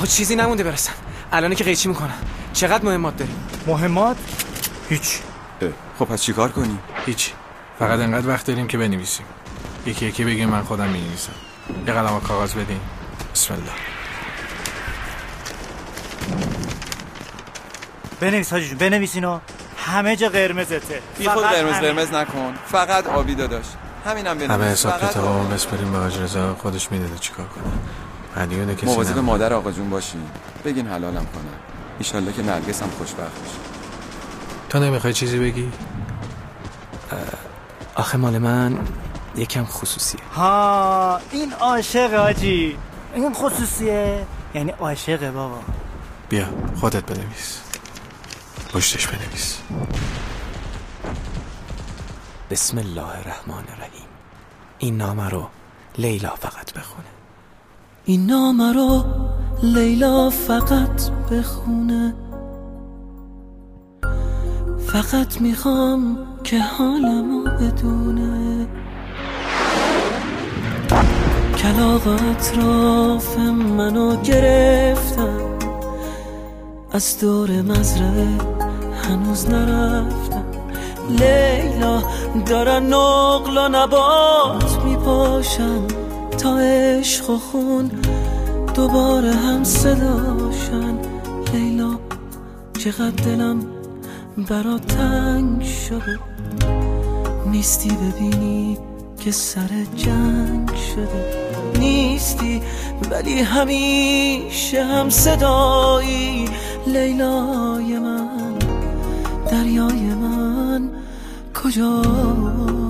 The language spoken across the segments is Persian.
آقا چیزی نمونده برسم. الان که قیچی میکنم. چقدر مهمات داریم؟ مهمات؟ هیچ. خب پس چیکار کنیم؟ هیچ. فقط انقدر وقت داریم که بنویسیم. یکی یکی بگیم من خودم می‌نویسم. یه قلم و کاغذ بدین. بسم الله. بنویس حاجی جون، بنویس اینو. همه جا قرمزته. بی خود قرمز نکن. فقط آبی داداش. همینم بنویس. همه حساب کتابمون بسپریم به حاج رضا، خودش میدونه چیکار کنه. هدیه کسی مواظب مادر آقا جون باشین. بگین حلالم کنن. ان شاءالله که نرگس هم خوشبخت بشه. تو نمیخوای چیزی بگی؟ آخه مال من یکم خصوصیه. ها این عاشق حاجی. این خصوصیه یعنی عاشقه بابا. بیا خودت بنویس. پشتش بنویس. بسم الله الرحمن الرحیم. این نامه رو لیلا فقط بخونه. این نامه رو لیلا فقط بخونه. فقط میخوام که حالمو بدونه. کلاغ اطراف منو گرفتن، از دور مزرعه هنوز نرفتم. لیلا دارن نقل و نبات میپاشن، تا عشق و خون دوباره هم صداشن. لیلا چقدر دلم برا تنگ شده، نیستی ببینی که سر جنگ شده. نیستی ولی همیشه هم صدایی. لیلای من، دریای من، کجایی؟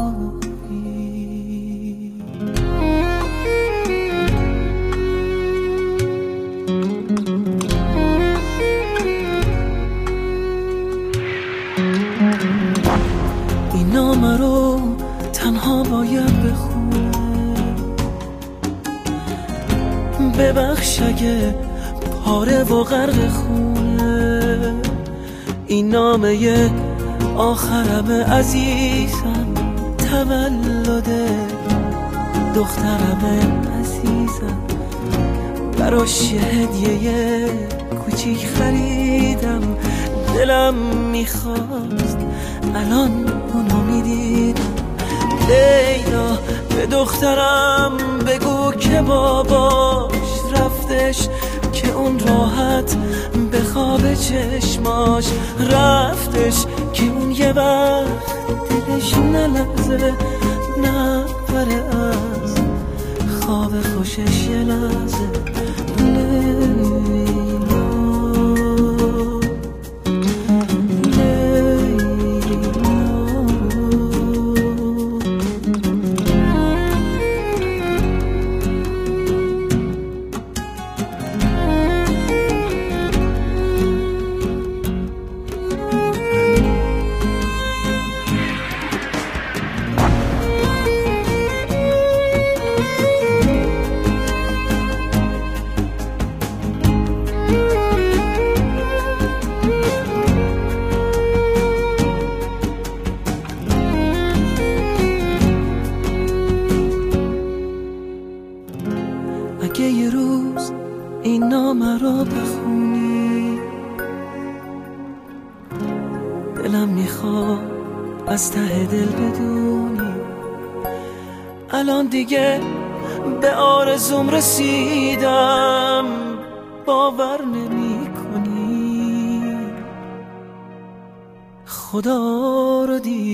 این نامه رو تنها باید بخونه. ببخش اگه پاره و غرق خونه. این نامه آخرم عزیزم، تولد دخترم عزیزم. براش یه هدیه کوچیک خریدم. دلم میخواست الان اونو میدیدم. لیلا به دخترم بگو که باباش رفتش، که اون راحت به خواب چشماش رفتش. که اون یه وقت دلش نلرزه، نپره از خواب خوشش یه لحظه. اگه یه روز این نامه رو بخونی، دلم میخواد از ته دل بدونی الان دیگه به آرزوم رسیدم. باور نمی کنی خدا رو دیدم.